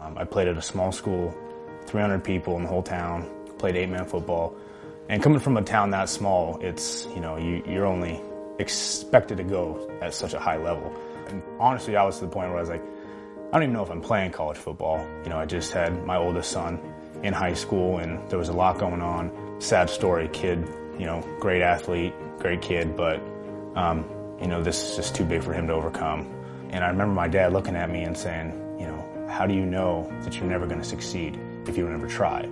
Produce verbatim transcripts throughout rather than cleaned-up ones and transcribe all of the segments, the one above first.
Um, I played at a small school, three hundred people in the whole town, played eight-man football. And coming from a town that small, it's, you know, you, you're only expected to go at such a high level. And honestly, I was to the point where I was like, I don't even know if I'm playing college football. You know, I just had my oldest son in high school, and there was a lot going on. Sad story, kid, you know, great athlete, great kid, but, um, you know, this is just too big for him to overcome. And I remember my dad looking at me and saying, you know, how do you know that you're never going to succeed if you don't ever try?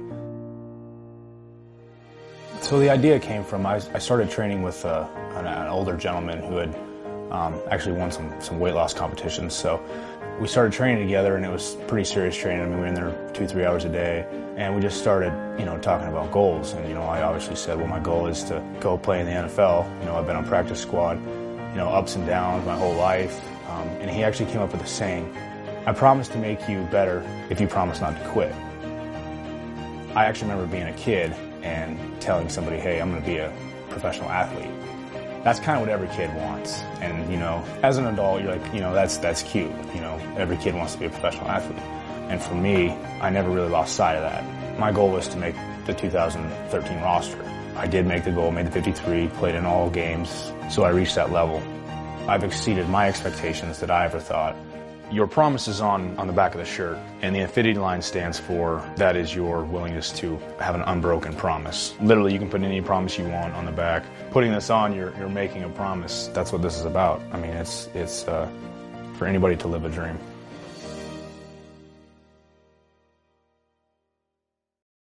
So the idea came from, I, I started training with uh, an, an older gentleman who had um, actually won some, some weight loss competitions. So we started training together, and it was pretty serious training. I mean, we were in there two, three hours a day, and we just started, you know, talking about goals. And, you know, I obviously said, well, my goal is to go play in the N F L. You know, I've been on practice squad, you know, ups and downs my whole life. Um, and he actually came up with a saying, I promise to make you better if you promise not to quit. I actually remember being a kid and telling somebody, hey, I'm going to be a professional athlete. That's kind of what every kid wants. And, you know, as an adult, you're like, you know, that's that's cute. You know, every kid wants to be a professional athlete. And for me, I never really lost sight of that. My goal was to make the two thousand thirteen roster. I did make the goal, made the fifty-three, played in all games, so I reached that level. I've exceeded my expectations that I ever thought. Your promise is on, on the back of the shirt, and the Infinity line stands for, that is your willingness to have an unbroken promise. Literally, you can put any promise you want on the back. Putting this on, you're, you're making a promise. That's what this is about. I mean, it's, it's uh, for anybody to live a dream.